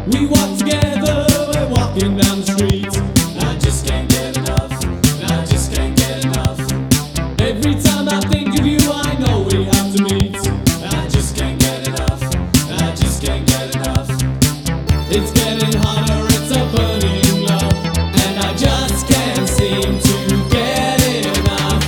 We walk together, we're walking down the street. I just can't get enough, I just can't get enough. Every time I think of you, I know we have to meet. I just can't get enough, I just can't get enough. It's getting hotter, it's a burning love, and I just can't seem to get enough.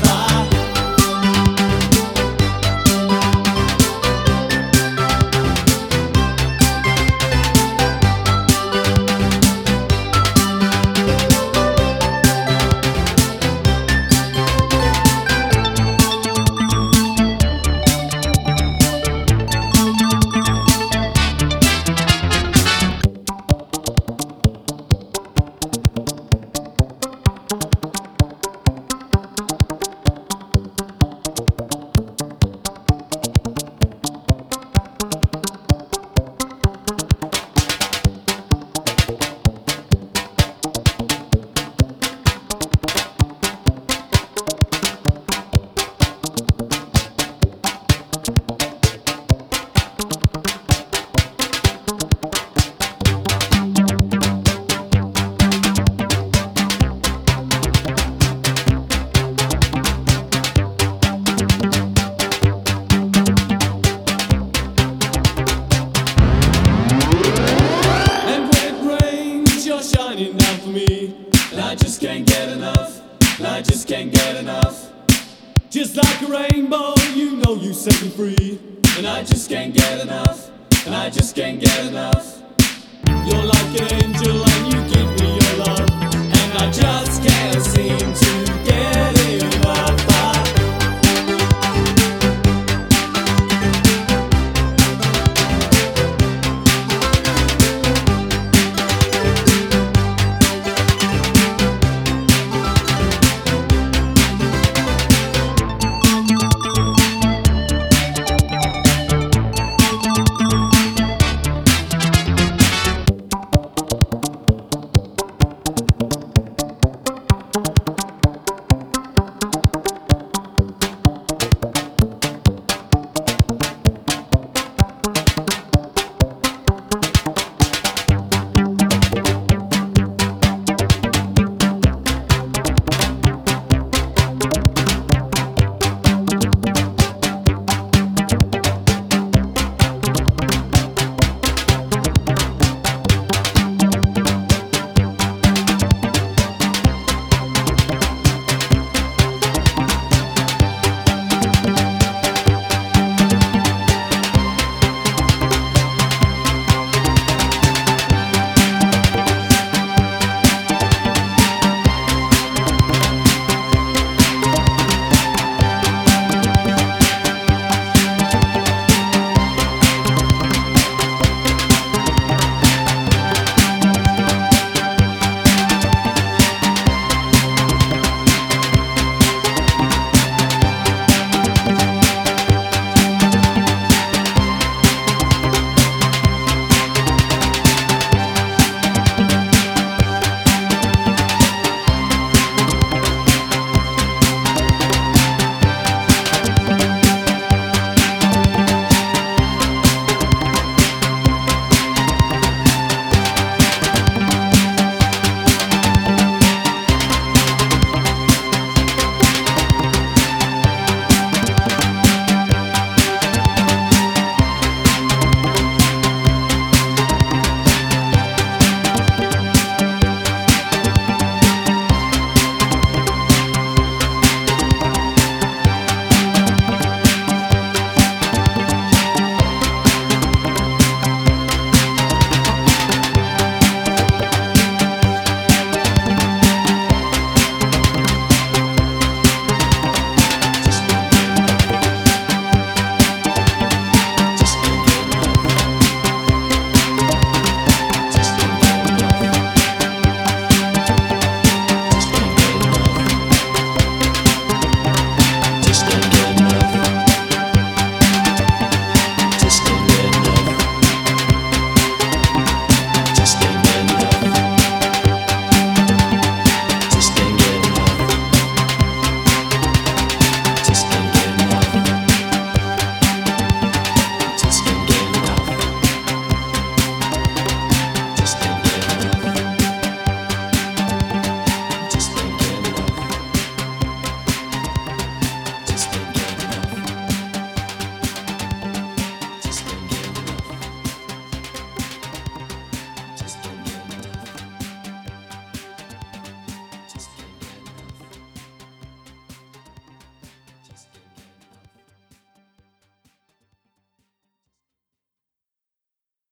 Shining down for me, and I just can't get enough, and I just can't get enough. Just like a rainbow, you know you set me free, and I just can't get enough, and I just can't get enough. You're like an angel.